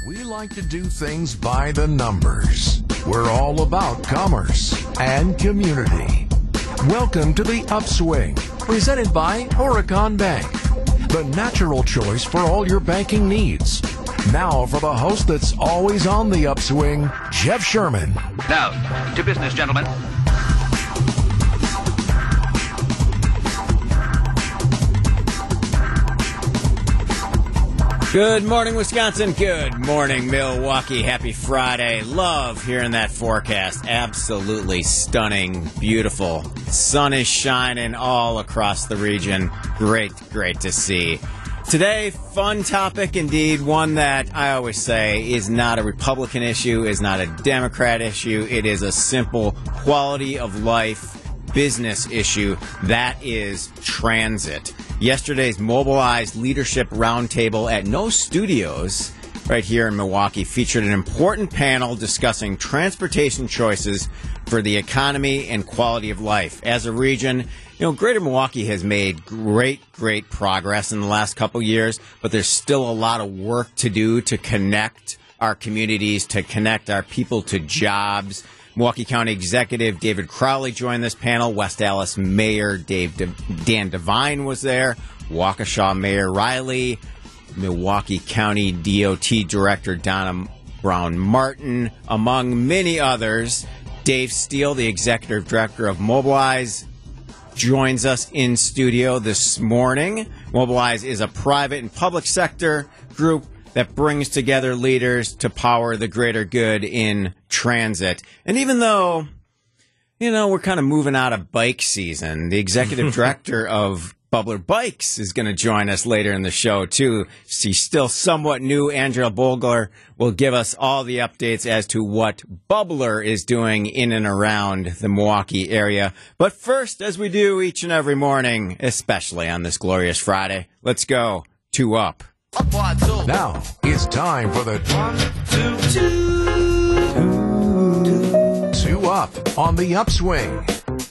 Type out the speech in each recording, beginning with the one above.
We like to do things by the numbers. We're all about commerce and community. Welcome to The Upswing, presented by Horicon Bank, the natural choice for all your banking needs. Now for the host that's always on the upswing, Jeff Sherman. Now, to business, gentlemen. Good morning, Wisconsin. Good morning, Milwaukee. Happy Friday. Love hearing that forecast. Absolutely stunning, beautiful. Sun is shining all across the region. Great to see. Today, fun topic indeed. One that I always say is not a Republican issue, is not a Democrat issue. It is a simple quality of life business issue. That is transit. Yesterday's Mobilize Leadership Roundtable at No Studios right here in Milwaukee featured an important panel discussing transportation choices for the economy and quality of life. As a region, Greater Milwaukee has made great progress in the last couple years, but there's still a lot of work to do to connect our communities, to connect our people to jobs. Milwaukee County Executive David Crowley joined this panel. West Allis Mayor Dan Devine was there. Waukesha Mayor Riley. Milwaukee County DOT Director Donna Brown Martin, among many others. Dave Steele, the Executive Director of Mobilize, joins us in studio this morning. Mobilize is a private and public sector group that brings together leaders to power the greater good in transit. And even though, we're kind of moving out of bike season, the executive director of Bubbler Bikes is going to join us later in the show, too. She's still somewhat new. Angela Bolger will give us all the updates as to what Bubbler is doing in and around the Milwaukee area. But first, as we do each and every morning, especially on this glorious Friday, let's go to Up. Now, it's time for the 2 Up on the Upswing.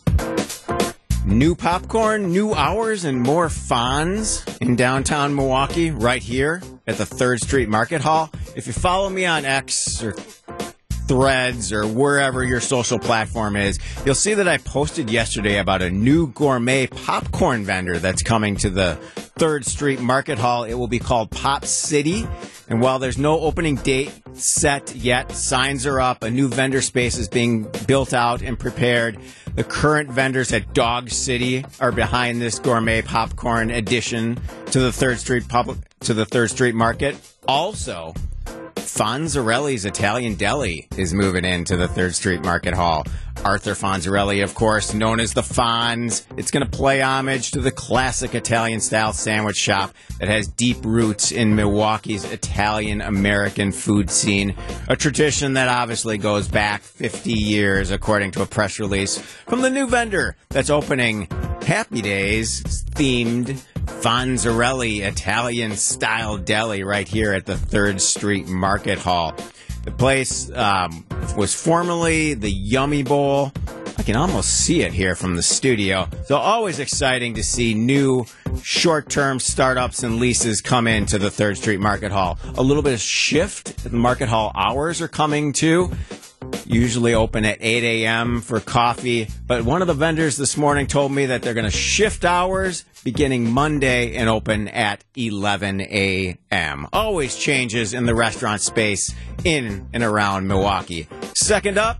New popcorn, new hours, and more Fonz in downtown Milwaukee right here at the 3rd Street Market Hall. If you follow me on X or Threads or wherever your social platform is, you'll see that I posted yesterday about a new gourmet popcorn vendor that's coming to the 3rd Street Market Hall. It will be called Pop City. And while there's no opening date set yet, signs are up, a new vendor space is being built out and prepared. The current vendors at Dog City are behind this gourmet popcorn addition to the 3rd Street Market. Also, Fonzarelli's Italian Deli is moving into the 3rd Street Market Hall. Arthur Fonzarelli, of course, known as the Fonz. It's going to play homage to the classic Italian-style sandwich shop that has deep roots in Milwaukee's Italian-American food scene, a tradition that obviously goes back 50 years, according to a press release from the new vendor that's opening Happy Days themed Fonzarelli Italian-style deli right here at the 3rd Street Market Hall. The place was formerly the Yummy Bowl. I can almost see it here from the studio. So always exciting to see new short-term startups and leases come into the 3rd Street Market Hall. A little bit of shift. The Market Hall hours are coming too. Usually open at 8 a.m. for coffee. But one of the vendors this morning told me that they're going to shift hours beginning Monday and open at 11 a.m. Always changes in the restaurant space in and around Milwaukee. Second up,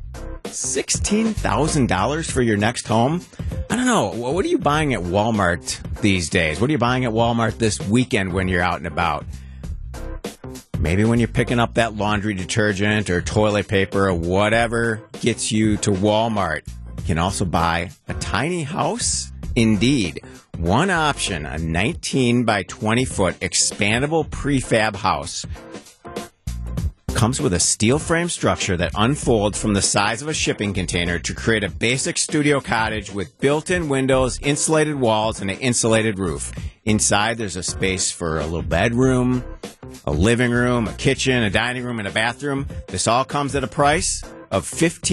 $16,000 for your next home. I don't know. What are you buying at Walmart these days? What are you buying at Walmart this weekend when you're out and about? Maybe when you're picking up that laundry detergent or toilet paper or whatever gets you to Walmart. You can also buy a tiny house. Indeed. One option, a 19 by 20 foot expandable prefab house. Comes with a steel frame structure that unfolds from the size of a shipping container to create a basic studio cottage with built-in windows, insulated walls, and an insulated roof. Inside, there's a space for a little bedroom, a living room, a kitchen, a dining room, and a bathroom. This all comes at a price of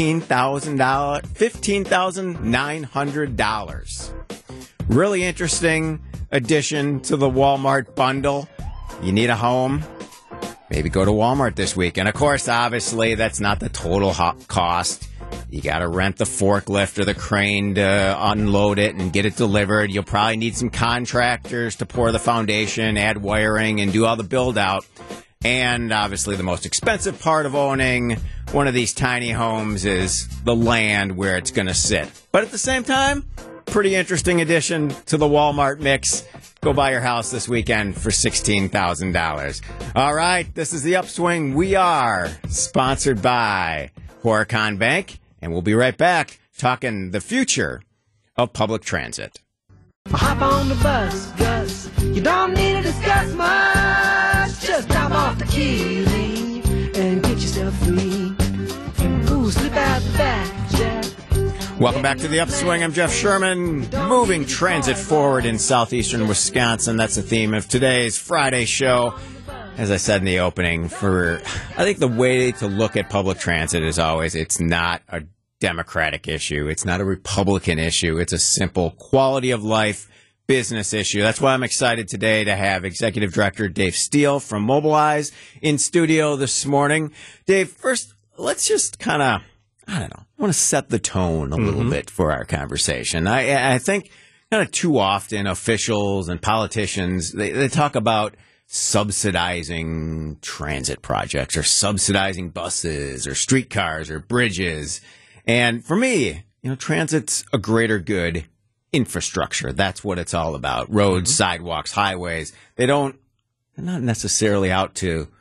$15,900. Really interesting addition to the Walmart bundle. You need a home? maybe go to Walmart this week. And, of course, obviously, that's not the total cost. You got to rent the forklift or the crane to unload it and get it delivered. You'll probably need some contractors to pour the foundation, add wiring, and do all the build-out. And, obviously, the most expensive part of owning one of these tiny homes is the land where it's going to sit. But at the same time, pretty interesting addition to the Walmart mix. Go buy your house this weekend for $16,000. All right, this is The Upswing. We are sponsored by Horicon Bank, and we'll be right back talking the future of public transit. Hop on the bus, Gus. You don't need to discuss much. Just drop off the key and get yourself free. Ooh, slip out the back, Jeff. Welcome back to The Upswing. I'm Jeff Sherman, moving transit forward in southeastern Wisconsin. That's the theme of today's Friday show. As I said in the opening, I think the way to look at public transit is always it's not a Democratic issue. It's not a Republican issue. It's a simple quality of life business issue. That's why I'm excited today to have Executive Director Dave Steele from Mobilize in studio this morning. Dave, first, let's just kind of, I want to set the tone a little bit for our conversation. I think kind of too often officials and politicians, they talk about subsidizing transit projects or subsidizing buses or streetcars or bridges. And for me, transit's a greater good infrastructure. That's what it's all about. Roads, sidewalks, highways. They're not necessarily out to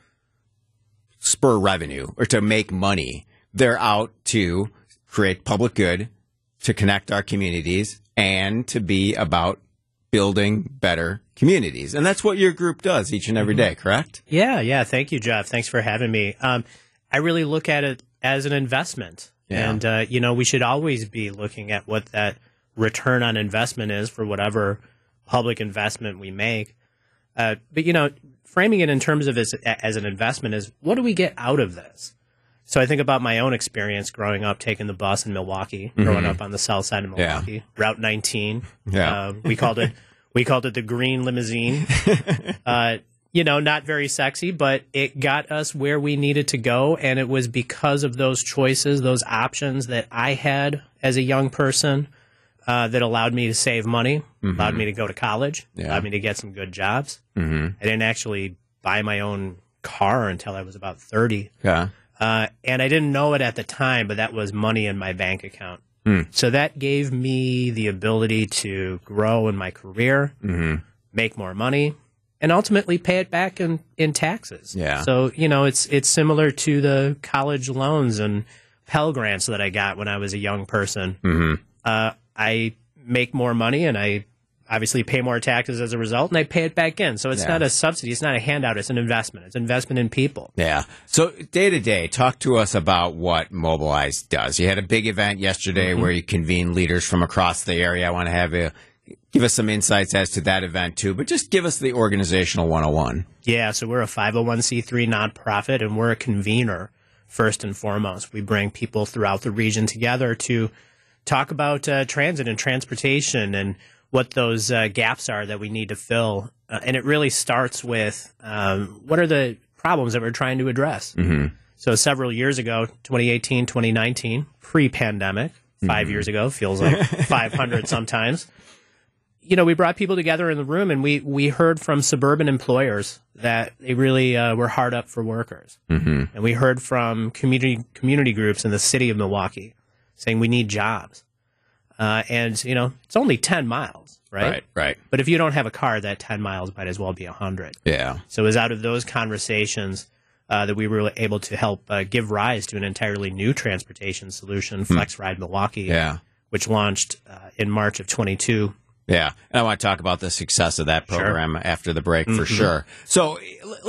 spur revenue or to make money. They're out to create public good, to connect our communities, and to be about building better communities. And that's what your group does each and every day, correct? Yeah. Thank you, Jeff. Thanks for having me. I really look at it as an investment. Yeah. And, we should always be looking at what that return on investment is for whatever public investment we make. But, framing it in terms of as an investment is what do we get out of this? So I think about my own experience growing up, taking the bus in Milwaukee, growing up on the south side of Milwaukee, Route 19. Yeah. We called it the green limousine. Not very sexy, but it got us where we needed to go. And it was because of those choices, those options that I had as a young person that allowed me to save money, allowed me to go to college, allowed me to get some good jobs. I didn't actually buy my own car until I was about 30. Yeah. And I didn't know it at the time, but that was money in my bank account. So that gave me the ability to grow in my career, make more money, and ultimately pay it back in taxes. Yeah. So, it's similar to the college loans and Pell Grants that I got when I was a young person. I make more money and I obviously pay more taxes as a result, and I pay it back in. So it's not a subsidy. It's not a handout. It's an investment. It's an investment in people. Yeah. So day to day, talk to us about what Mobilize does. You had a big event yesterday where you convened leaders from across the area. I want to have you give us some insights as to that event, too. But just give us the organizational 101. Yeah. So we're a 501c3 nonprofit, and we're a convener first and foremost. We bring people throughout the region together to talk about transit and transportation and what those gaps are that we need to fill. And it really starts with what are the problems that we're trying to address. So several years ago, 2018, 2019, pre-pandemic, 5 years ago, feels like 500 sometimes, we brought people together in the room and we heard from suburban employers that they really were hard up for workers. And we heard from community groups in the city of Milwaukee saying we need jobs. And it's only 10 miles, right? Right. But if you don't have a car, that 10 miles might as well be 100. Yeah. So it was out of those conversations that we were able to help give rise to an entirely new transportation solution, FlexRide Milwaukee, which launched in March of 22. Yeah, and I want to talk about the success of that program after the break for sure. So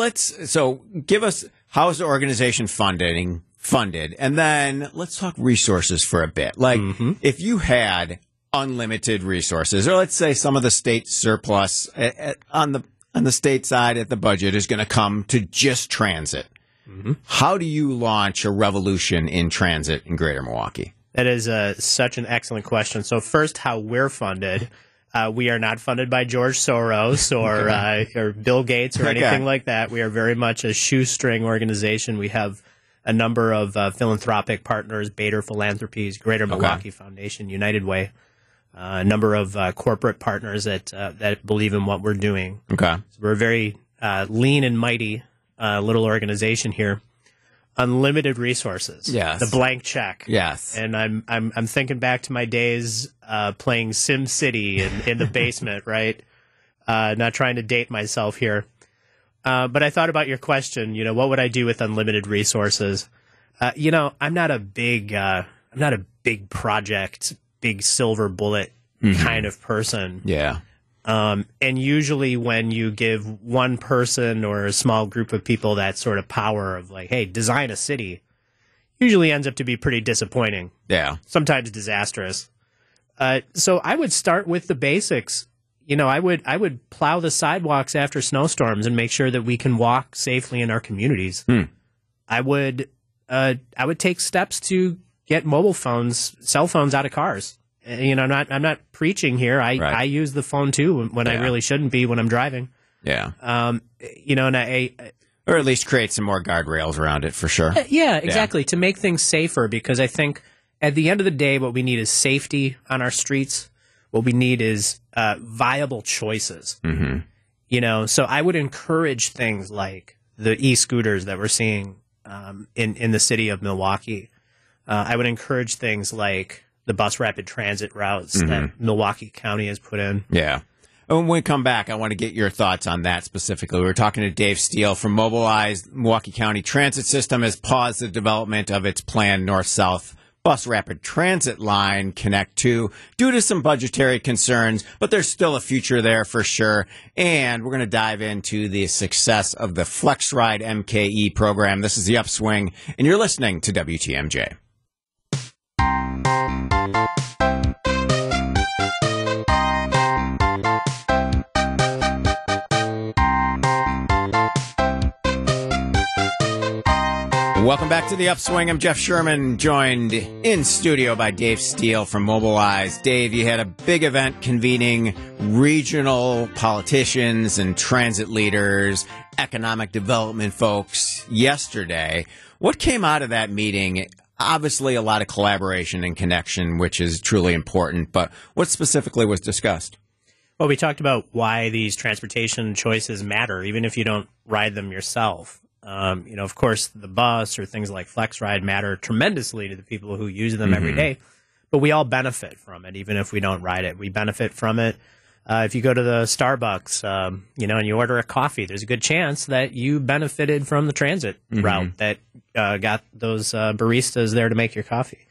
give us, how is the organization funded, and then let's talk resources for a bit. Like if you had unlimited resources, or let's say some of the state surplus on the state side at the budget is going to come to just transit. How do you launch a revolution in transit in Greater Milwaukee? That is such an excellent question. So first, how we're funded. We are not funded by George Soros or Bill Gates or anything like that. We are very much a shoestring organization. We have a number of philanthropic partners, Bader Philanthropies, Greater Milwaukee Foundation, United Way, a number of corporate partners that believe in what we're doing. Okay. So we're a very lean and mighty little organization here. Unlimited resources. Yes. The blank check. Yes. And I'm thinking back to my days playing Sim City in the basement, right? Not trying to date myself here. But I thought about your question, what would I do with unlimited resources? I'm not a big project, big silver bullet kind of person. Yeah. And usually when you give one person or a small group of people that sort of power of like, hey, design a city, usually ends up to be pretty disappointing. Yeah. Sometimes disastrous. So I would start with the basics. I would plow the sidewalks after snowstorms and make sure that we can walk safely in our communities. I would take steps to get cell phones out of cars. I'm not preaching here. I use the phone too when I really shouldn't be when I'm driving. Yeah. Or at least create some more guardrails around it for sure. Yeah, exactly. To make things safer, because I think at the end of the day, what we need is safety on our streets. What we need is viable choices. Mm-hmm. So I would encourage things like the e-scooters that we're seeing in the city of Milwaukee. I would encourage things like the bus rapid transit routes that Milwaukee County has put in. Yeah. When we come back, I want to get your thoughts on that specifically. We were talking to Dave Steele from Mobilize. Milwaukee County Transit System has paused the development of its planned north-south bus rapid transit line, Connect 2, due to some budgetary concerns, but there's still a future there for sure. And we're going to dive into the success of the FlexRide MKE program. This is The Upswing, and you're listening to WTMJ. Welcome back to The Upswing. I'm Jeff Sherman, joined in studio by Dave Steele from Mobilize. Dave, you had a big event convening regional politicians and transit leaders, economic development folks yesterday. What came out of that meeting? Obviously, a lot of collaboration and connection, which is truly important, but what specifically was discussed? Well, we talked about why these transportation choices matter, even if you don't ride them yourself. Of course, the bus or things like FlexRide matter tremendously to the people who use them every day, but we all benefit from it, even if we don't ride it. We benefit from it. If you go to the Starbucks, and you order a coffee, there's a good chance that you benefited from the transit route that got those baristas there to make your coffee.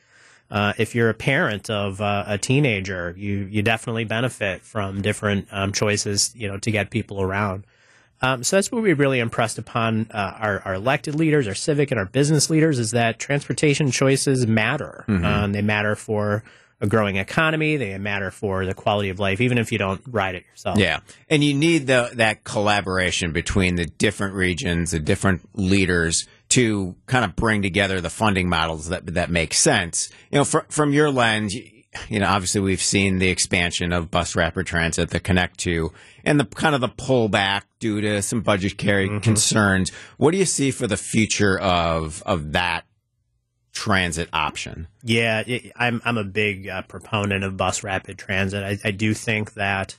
If you're a parent of a teenager, you definitely benefit from different choices, to get people around. So that's what we really impressed upon our elected leaders, our civic and our business leaders, is that transportation choices matter. They matter for a growing economy. They matter for the quality of life, even if you don't ride it yourself. Yeah, and you need that collaboration between the different regions, the different leaders, to kind of bring together the funding models that make sense. From your lens, obviously we've seen the expansion of bus rapid transit, the Connect 2, and the kind of the pullback due to some budgetary concerns. What do you see for the future of that transit option? Yeah, I'm a big proponent of bus rapid transit. I do think that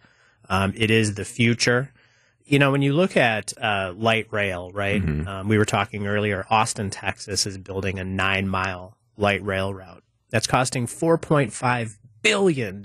it is the future. When you look at light rail, right? We were talking earlier, Austin, Texas is building a 9-mile light rail route. That's costing $4.5 billion.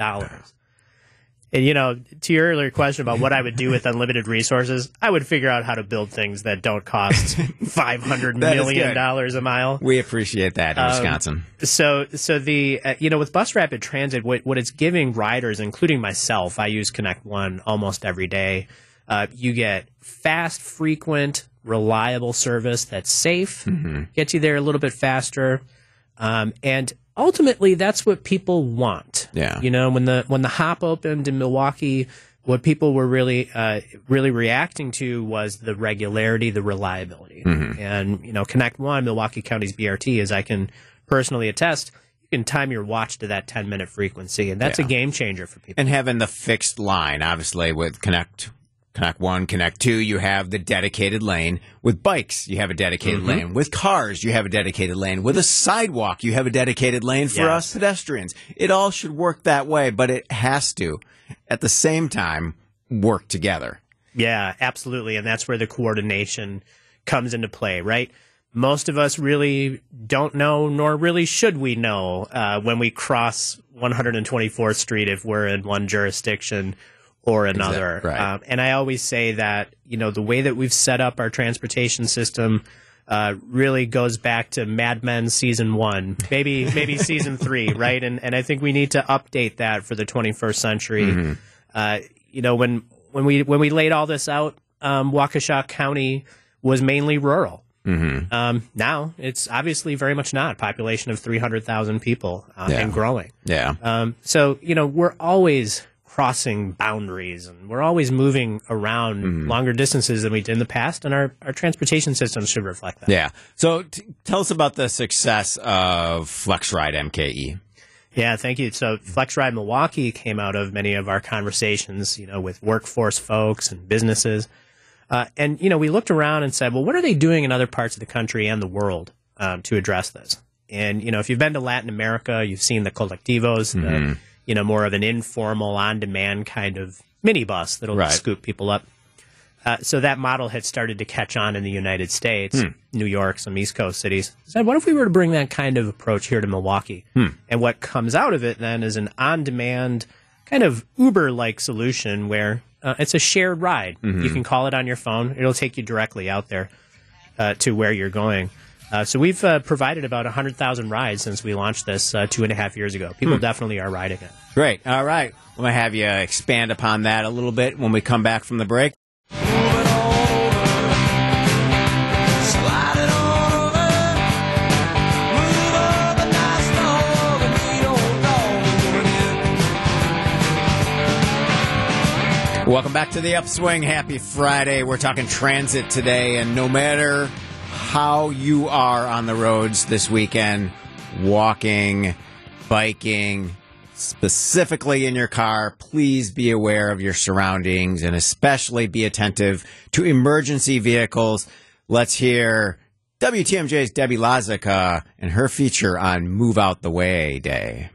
And, to your earlier question about what I would do with unlimited resources, I would figure out how to build things that don't cost $500 million a mile. We appreciate that in Wisconsin. So the, with bus rapid transit, what it's giving riders, including myself, I use Connect One almost every day. You get fast, frequent, reliable service that's safe, gets you there a little bit faster, and ultimately, that's what people want. Yeah. When the hop opened in Milwaukee, what people were really reacting to was the regularity, the reliability. And Connect One, Milwaukee County's BRT, as I can personally attest, you can time your watch to that 10-minute frequency, and that's a game changer for people. And having the fixed line, obviously, with Connect 1, Connect 2, you have the dedicated lane. With bikes, you have a dedicated lane. With cars, you have a dedicated lane. With a sidewalk, you have a dedicated lane for us pedestrians. It all should work that way, but it has to, at the same time, work together. Yeah, absolutely. And that's where the coordination comes into play, right? Most of us really don't know, nor really should we know, when we cross 124th Street if we're in one jurisdiction or another. Exactly, right. And I always say that, the way that we've set up our transportation system really goes back to Mad Men season 1, maybe season 3, right? And I think we need to update that for the 21st century. When we laid all this out, Waukesha County was mainly rural. Now it's obviously very much not. Population of 300,000 people and growing. Yeah. So we're always crossing boundaries, and we're always moving around longer distances than we did in the past, and our transportation systems should reflect that. Yeah. So tell us about the success of FlexRide MKE. Yeah, thank you. So FlexRide Milwaukee came out of many of our conversations, with workforce folks and businesses. And we looked around and said, well, what are they doing in other parts of the country and the world to address this? And, if you've been to Latin America, you've seen the colectivos, more of an informal, on-demand kind of minibus that'll scoop people up. So that model had started to catch on in the United States, New York, some East Coast cities. I said, what if we were to bring that kind of approach here to Milwaukee? And what comes out of it then is an on-demand kind of Uber-like solution where it's a shared ride. You can call it on your phone. It'll take you directly out there to where you're going. So we've provided about 100,000 rides since we launched this 2.5 years ago. People definitely are riding it. Great. All right. I'm going to have you expand upon that a little bit when we come back from the break. Welcome back to the Upswing. Happy Friday. We're talking transit today, and no matter how you are on the roads this weekend, walking, biking, specifically in your car, please be aware of your surroundings and especially be attentive to emergency vehicles. Let's hear WTMJ's Debbie Lazica and her feature on Move Out the Way Day.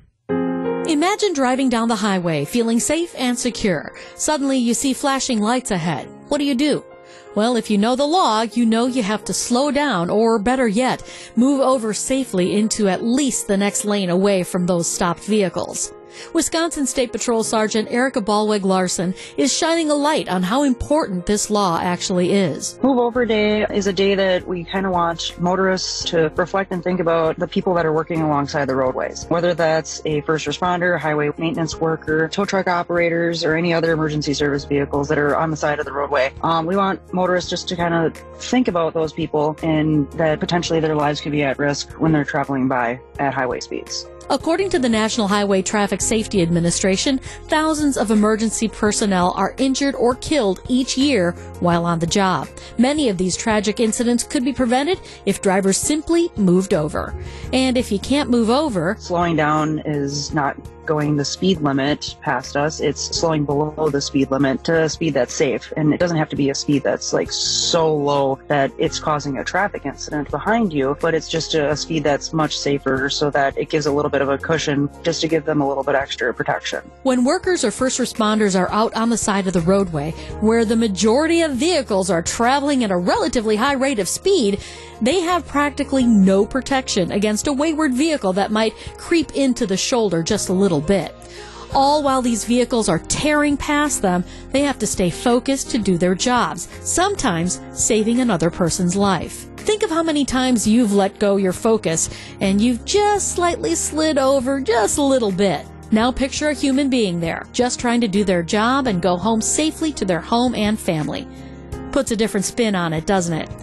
Imagine driving down the highway, feeling safe and secure. Suddenly you see flashing lights ahead. What do? Well, if you know the law, you know you have to slow down, or better yet, move over safely into at least the next lane away from those stopped vehicles. Wisconsin State Patrol Sergeant Erica Ballweg Larson is shining a light on how important this law actually is. Move Over Day is a day that we kind of want motorists to reflect and think about the people that are working alongside the roadways, whether that's a first responder, highway maintenance worker, tow truck operators, or any other emergency service vehicles that are on the side of the roadway. We want motorists just to kind of think about those people and that potentially their lives could be at risk when they're traveling by at highway speeds. According to the National Highway Traffic Safety Administration, thousands of emergency personnel are injured or killed each year while on the job. Many of these tragic incidents could be prevented if drivers simply moved over. And if you can't move over, slowing down is not going the speed limit past us. It's slowing below the speed limit to a speed that's safe. And it doesn't have to be a speed that's like so low that it's causing a traffic incident behind you, but it's just a speed that's much safer so that it gives a little bit of a cushion just to give them a little bit extra protection. When workers or first responders are out on the side of the roadway, where the majority of vehicles are traveling at a relatively high rate of speed, they have practically no protection against a wayward vehicle that might creep into the shoulder just a little bit. All while these vehicles are tearing past them, they have to stay focused to do their jobs, sometimes saving another person's life. Think of how many times you've let go your focus and you've just slightly slid over just a little bit. Now picture a human being there, just trying to do their job and go home safely to their home and family. Puts a different spin on it, doesn't it?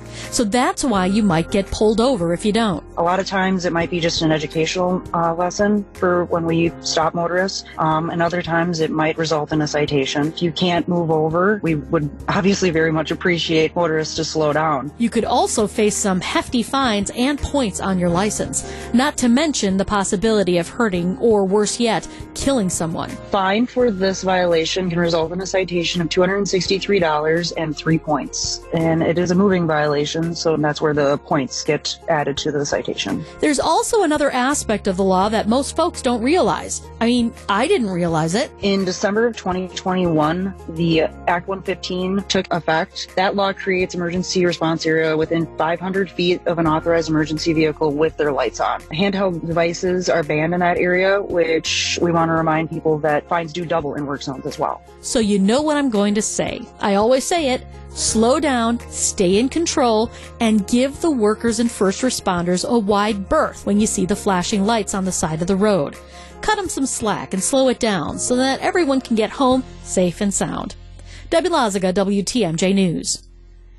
So that's why you might get pulled over if you don't. A lot of times it might be just an educational lesson for when we stop motorists, and other times it might result in a citation. If you can't move over, we would obviously very much appreciate motorists to slow down. You could also face some hefty fines and points on your license, not to mention the possibility of hurting or, worse yet, killing someone. Fine for this violation can result in a citation of $263 and 3 points. And it is a moving violation, so that's where the points get added to the citation. There's also another aspect of the law that most folks don't realize. I mean, I didn't realize it. In December of 2021, the Act 115 took effect. That law creates emergency response area within 500 feet of an authorized emergency vehicle with their lights on. Handheld devices are banned in that area, which we want to remind people that fines do double in work zones as well. So you know what I'm going to say. I always say it. Slow down, stay in control, and give the workers and first responders a wide berth when you see the flashing lights on the side of the road. Cut them some slack and slow it down so that everyone can get home safe and sound. Debbie Lazaga, WTMJ News.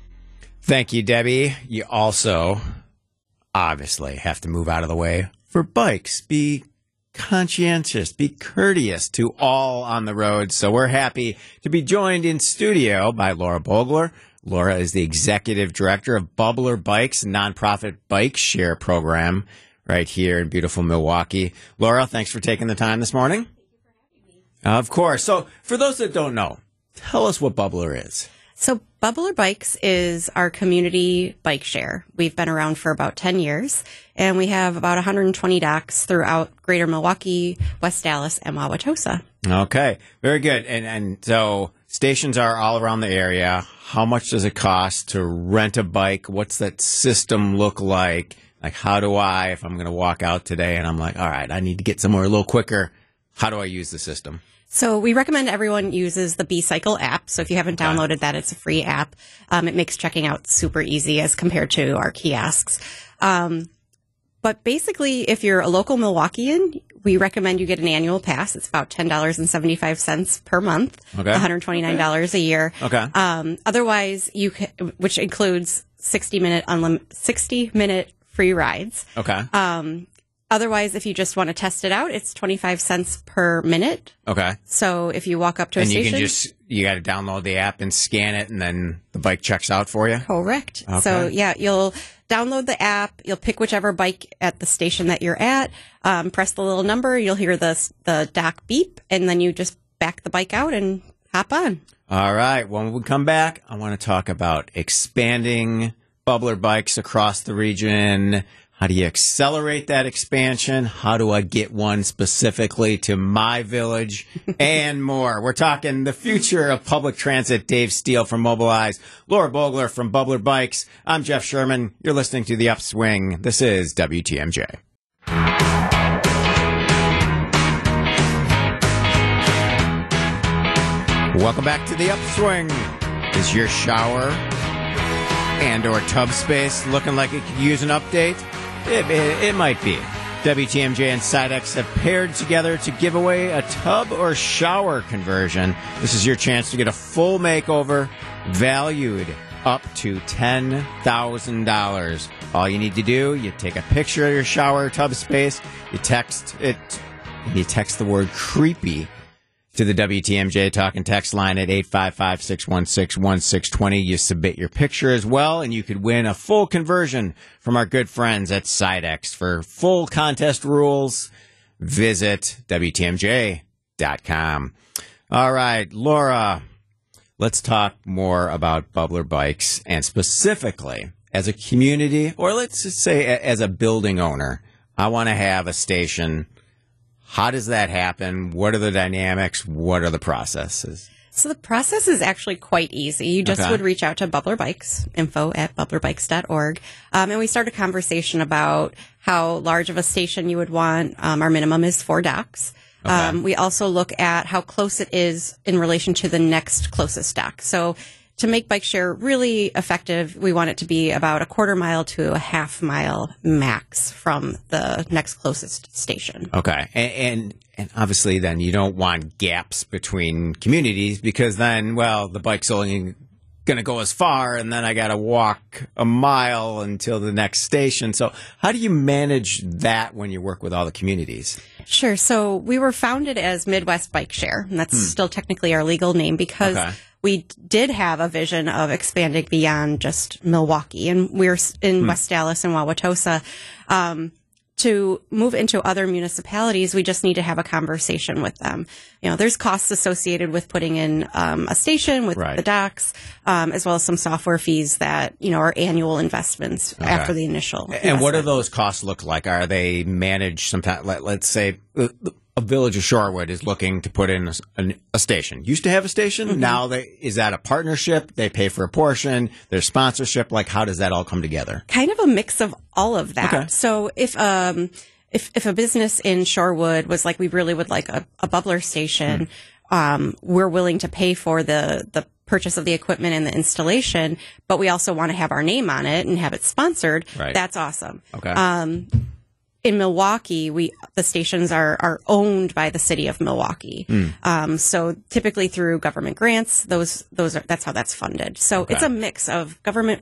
Thank you, Debbie. You also obviously have to move out of the way for bikes. Be conscientious, be courteous to all on the road. So we're happy to be joined in studio by Laura Bogler. Laura is the executive director of Bubbler Bikes, a nonprofit bike share program right here in beautiful Milwaukee. Laura, thanks for taking the time this morning. Thank you for having me. Of course. So for those that don't know, tell us what Bubbler is. So Bubbler Bikes is our community bike share. We've been around for about 10 years, and we have about 120 docks throughout greater Milwaukee, West Dallas, and Wauwatosa. Okay, very good. And so stations are all around the area. How much does it cost to rent a bike? What's that system look like? Like, how do I, if I'm going to walk out today and I'm like, all right, I need to get somewhere a little quicker, how do I use the system? So we recommend everyone uses the B-Cycle app. So if you haven't downloaded that, it's a free app. It makes checking out super easy as compared to our kiosks. But basically, if you're a local Milwaukeean, we recommend you get an annual pass. It's about $10.75 per month, okay. $129 a year. Okay. Otherwise, which includes 60-minute free rides. Okay. Otherwise, if you just want to test it out, it's 25 cents per minute. Okay. So if you walk up to a station, you got to download the app and scan it, and then the bike checks out for you. Correct. Okay. So yeah, you'll download the app. You'll pick whichever bike at the station that you're at. Press the little number. You'll hear the dock beep, and then you just back the bike out and hop on. All right. When we come back, I want to talk about expanding Bubbler Bikes across the region. How do you accelerate that expansion? How do I get one specifically to my village? And more. We're talking the future of public transit. Dave Steele from Mobilize, Laura Bogler from Bubbler Bikes. I'm Jeff Sherman. You're listening to The Upswing. This is WTMJ. Welcome back to The Upswing. Is your shower and or tub space looking like it could use an update? It might be. WTMJ and Sidex have paired together to give away a tub or shower conversion. This is your chance to get a full makeover valued up to $10,000. All you need to do, you take a picture of your shower or tub space, you text it, and you text the word creepy to the WTMJ talk and text line at 855-616-1620. You submit your picture as well, and you could win a full conversion from our good friends at Sidex. For full contest rules, visit WTMJ.com. All right, Laura, let's talk more about Bubbler Bikes, and specifically as a community, or let's just say as a building owner. I want to have a station. How does that happen? What are the dynamics? What are the processes? So the process is actually quite easy. You just would reach out to Bubbler Bikes, info@bubblerbikes.org, and we start a conversation about how large of a station you would want. Our minimum is 4 docks. Okay. We also look at how close it is in relation to the next closest dock. So to make bike share really effective, we want it to be about a quarter mile to a half mile max from the next closest station. Okay. And obviously then you don't want gaps between communities, because then, well, the bike's only going to go as far, and then I got to walk a mile until the next station. So how do you manage that when you work with all the communities? Sure. So we were founded as Midwest Bike Share, and that's still technically our legal name because we did have a vision of expanding beyond just Milwaukee, and we're in West Dallas and Wauwatosa. To move into other municipalities, we just need to have a conversation with them. You know, there's costs associated with putting in a station with the docks, as well as some software fees that, you know, are annual investments after the initial investment. What do those costs look like? Are they managed sometimes? Let's say a village of Shorewood is looking to put in a station. Used to have a station. Now is that a partnership? They pay for a portion. There's sponsorship. Like, how does that all come together? Kind of a mix of all of that. Okay. So if a business in Shorewood was like, we really would like a bubbler station, we're willing to pay for the purchase of the equipment and the installation, but we also want to have our name on it and have it sponsored. Right. That's awesome. Okay. In Milwaukee, the stations are owned by the city of Milwaukee. So typically through government grants, that's how that's funded. So it's a mix of government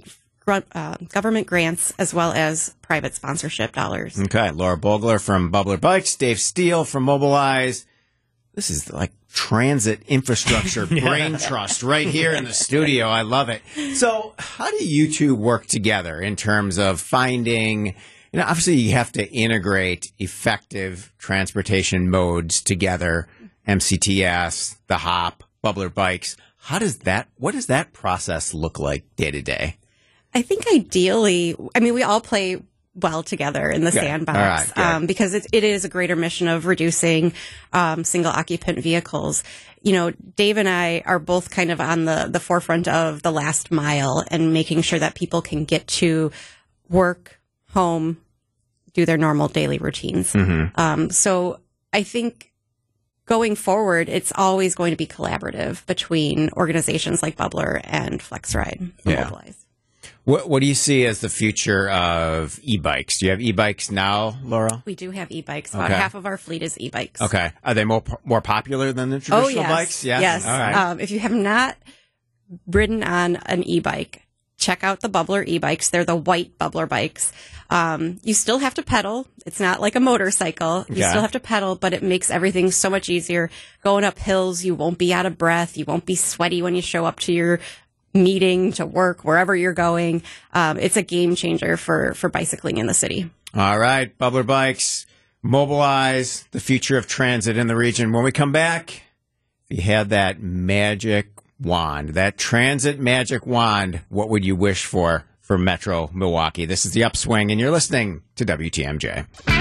grants as well as private sponsorship dollars. Okay. Laura Bogler from Bubbler Bikes, Dave Steele from Mobilize. This is like transit infrastructure brain trust right here in the studio. I love it. So how do you two work together in terms of finding... You know, obviously, you have to integrate effective transportation modes together. MCTS, the HOP, Bubbler Bikes. What does that process look like day to day? I think ideally, we all play well together in the sandbox because it is a greater mission of reducing single occupant vehicles. You know, Dave and I are both kind of on the forefront of the last mile and making sure that people can get to work, home, do their normal daily routines. So I think going forward, it's always going to be collaborative between organizations like Bubbler and FlexRide. Mobilize. What do you see as the future of e-bikes? Do you have e-bikes now, Laura? We do have e-bikes. About half of our fleet is e-bikes. Okay. Are they more popular than the traditional bikes? Yes. All right. If you have not ridden on an e-bike, check out the Bubbler e-bikes. They're the white Bubbler bikes. You still have to pedal. It's not like a motorcycle. You still have to pedal, but it makes everything so much easier. Going up hills, you won't be out of breath. You won't be sweaty when you show up to your meeting, to work, wherever you're going. It's a game changer for bicycling in the city. All right. Bubbler Bikes, Mobilize, the future of transit in the region. When we come back, if you had that magic wand, that transit magic wand, what would you wish for Metro Milwaukee? This is The Upswing, and you're listening to WTMJ.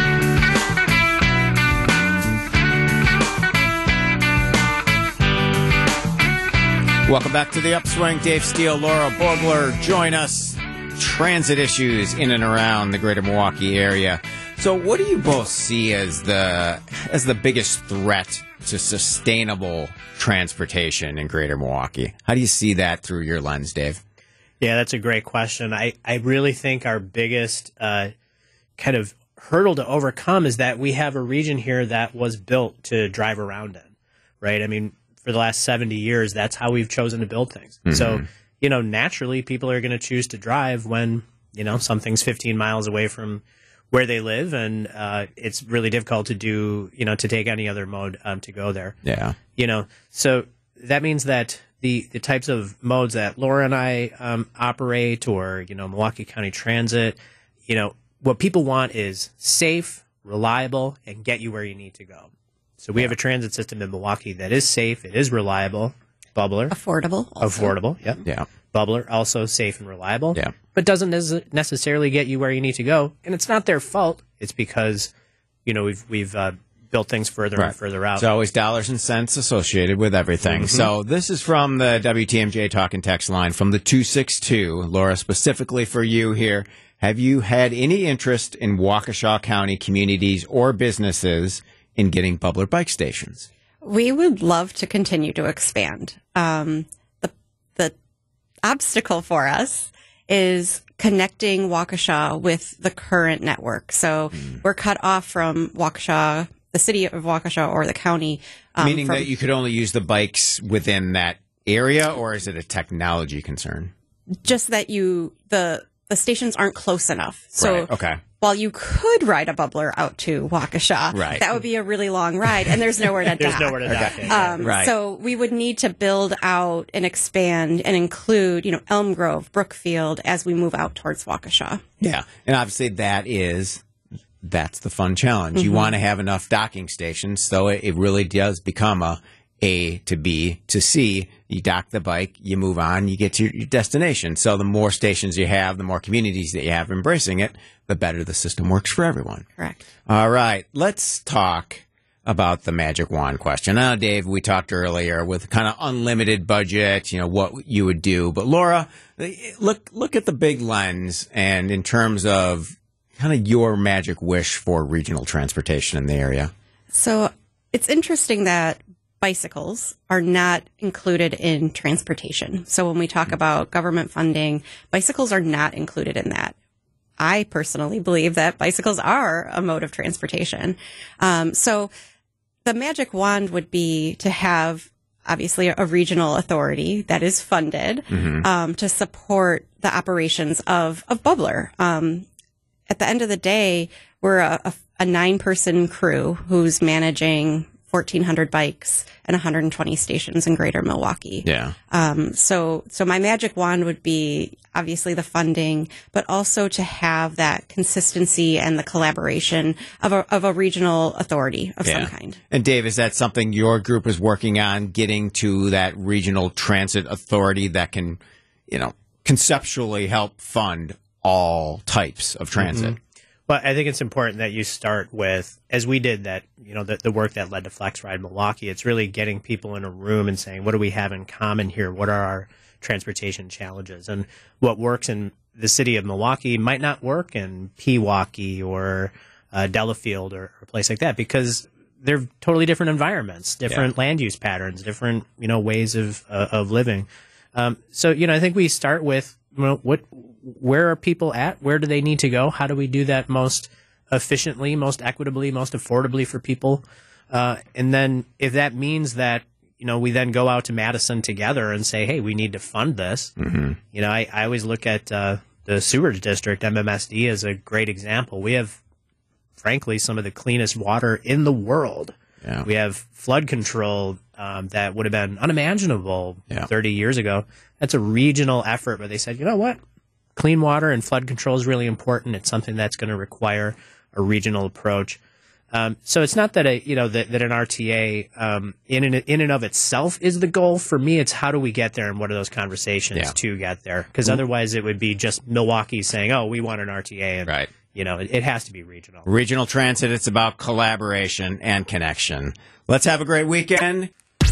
Welcome back to The Upswing. Dave Steele, Laura Bogler, join us. Transit issues in and around the greater Milwaukee area. So what do you both see as the biggest threat to sustainable transportation in greater Milwaukee? How do you see that through your lens, Dave? Yeah, that's a great question. I really think our biggest kind of hurdle to overcome is that we have a region here that was built to drive around in, right? I mean, for the last 70 years, that's how we've chosen to build things. So, you know, naturally people are going to choose to drive when, you know, something's 15 miles away from where they live, and it's really difficult to do, you know, to take any other mode to go there. Yeah. You know, so that means that the types of modes that Laura and I operate, or, you know, Milwaukee County Transit, you know, what people want is safe, reliable, and get you where you need to go. So we have a transit system in Milwaukee that is safe, it is reliable, Bubbler. Affordable. Also. Affordable, yeah. Bubbler, also safe and reliable, but doesn't necessarily get you where you need to go. And it's not their fault. It's because, you know, we've built things further and further out. It's always dollars and cents associated with everything. So this is from the WTMJ Talk and Text line from the 262. Laura, specifically for you here, have you had any interest in Waukesha County communities or businesses in getting Bubbler bike stations? We would love to continue to expand. The obstacle for us is connecting Waukesha with the current network. So we're cut off from Waukesha, the city of Waukesha, or the county. Meaning that you could only use the bikes within that area, or is it a technology concern? Just that the stations aren't close enough. So right. Okay. while you could ride a bubbler out to Waukesha, right. that would be a really long ride, and there's nowhere to dock. There's nowhere to dock. Okay. Right. So we would need to build out and expand and include, Elm Grove, Brookfield, as we move out towards Waukesha. Yeah, and obviously that's the fun challenge. You want to have enough docking stations, so it really does become A to B to C. You dock the bike, you move on, you get to your destination. So the more stations you have, the more communities that you have embracing it, the better the system works for everyone. Correct. All right, let's talk about the magic wand question. Now, Dave, we talked earlier with kind of unlimited budget, what you would do. But Laura, look at the big lens, and in terms of kind of your magic wish for regional transportation in the area. So it's interesting that bicycles are not included in transportation. So when we talk about government funding, bicycles are not included in that. I personally believe that bicycles are a mode of transportation. So the magic wand would be to have, obviously, a regional authority that is funded to support the operations of Bubbler. At the end of the day, we're a 9-person crew who's managing 1,400 bikes and 120 stations in Greater Milwaukee. Yeah. So my magic wand would be obviously the funding, but also to have that consistency and the collaboration of a regional authority of some kind. And Dave, is that something your group is working on, getting to that regional transit authority that can, conceptually help fund all types of transit? Mm-hmm. Well, I think it's important that you start with, as we did that, the work that led to Flex Ride Milwaukee. It's really getting people in a room and saying, what do we have in common here? What are our transportation challenges? And what works in the city of Milwaukee might not work in Pewaukee or Delafield or a place like that, because they're totally different environments, different land use patterns, different, ways of living. So, I think we start with, where are people at? Where do they need to go? How do we do that most efficiently, most equitably, most affordably for people? And then if that means that, we then go out to Madison together and say, hey, we need to fund this. Mm-hmm. I always look at the sewage district, MMSD, as a great example. We have, frankly, some of the cleanest water in the world. Yeah. We have flood control that would have been unimaginable 30 years ago. That's a regional effort where they said, you know what? Clean water and flood control is really important. It's something that's going to require a regional approach. So it's not that that an RTA in and of itself is the goal. For me, it's how do we get there and what are those conversations to get there? Because otherwise it would be just Milwaukee saying, oh, we want an RTA. And, right. It has to be regional. Regional transit, it's about collaboration and connection. Let's have a great weekend.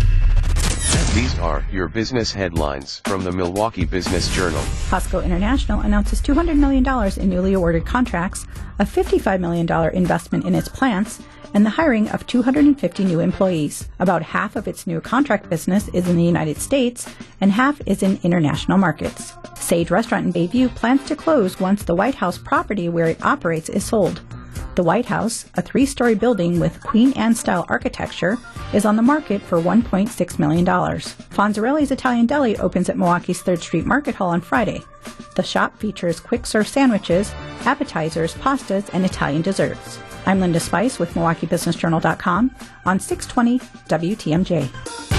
These are your business headlines from the Milwaukee Business Journal. POSCO International announces $200 million in newly awarded contracts, a $55 million investment in its plants, and the hiring of 250 new employees. About half of its new contract business is in the United States, and half is in international markets. Sage Restaurant in Bayview plans to close once the White House property where it operates is sold. The White House, a 3-story building with Queen Anne-style architecture, is on the market for $1.6 million. Fonzarelli's Italian Deli opens at Milwaukee's 3rd Street Market Hall on Friday. The shop features quick-serve sandwiches, appetizers, pastas, and Italian desserts. I'm Linda Spice with MilwaukeeBusinessJournal.com on 620 WTMJ.